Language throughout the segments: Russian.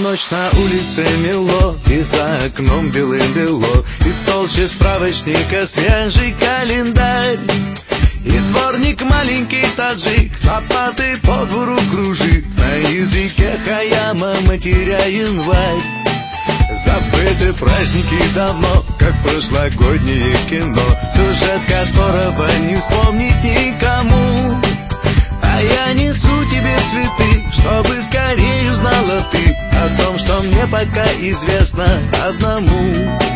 ночь на улице мело, и за окном белым-бело, и в толще справочника свежий календарь. И дворник маленький таджик с лопатой по двору кружит, на языке Хаяма матеря январь. Забыты праздники давно, как прошлогоднее кино, сюжет которого не вспомнить никому. А я несу тебе цветы, чтобы скорее узнала ты о том, что мне пока известно одному.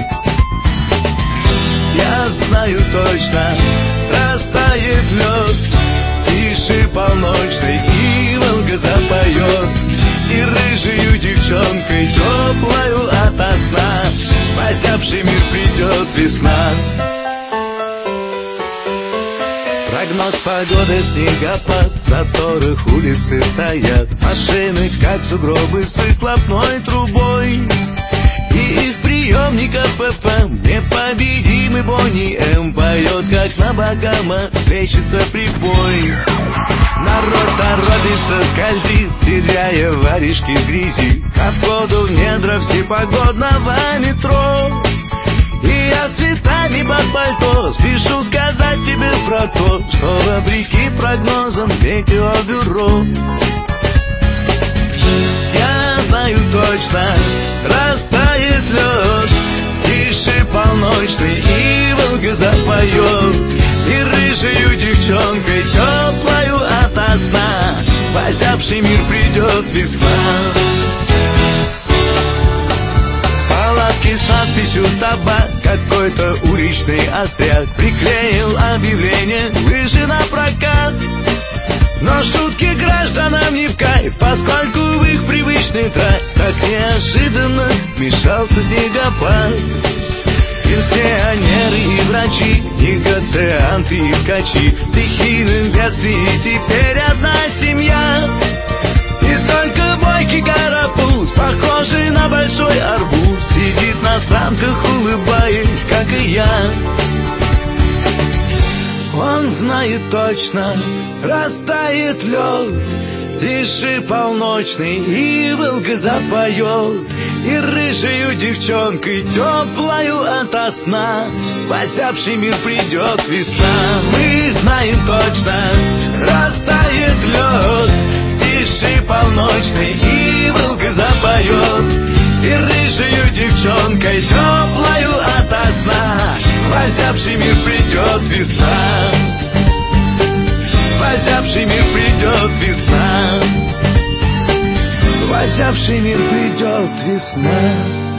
Я знаю точно, растает лед, тише полночной, и Волга запоет, и рыжею девчонкой теплою ото сна в озябший мир придет весна. Прогноз погоды, снегопад, в заторах улицы стоят машины, как сугробы с выхлопной трубой. И из приемника ФМ непобедимый Бонни М поет, как на Багама плещется прибой. Народ торопится, скользит, теряя воришки в грязи, ко входу в недра всепогодного метро. И я с цветами под пальто спешу сказать тебе про то, что вопреки прогнозам метеобюро. Я знаю точно, растает лед, тише полночный, и Волга запоет, и рыжею девчонкой теплою ото сна в озябший мир придет весна. Палатки с надписью «Табак», какой-то уличный остряк приклеил объявление «Лыжи на прокат». Но шутки гражданам не в кайф, поскольку в их привычный драйв так неожиданно вмешался снегопад. Пенсионеры и врачи, негацианты и ткачи, в стихийном бедствии теперь одна семья. И только бойкий карапуз, похожий на большой арбуз, сидит на санках, улыбаясь, как и я. Он знает точно, растает лед, тише полночный, и Волга запоет, и рыжею девчонкой теплою ото сна в озябший мир придет весна. Мы знаем точно, растает лед, тише полночный, и Волга запоет, и рыжею девчонкой теплою ото сна в озябший мир придет весна. В озябший мир придет весна. В озябший мир придет весна.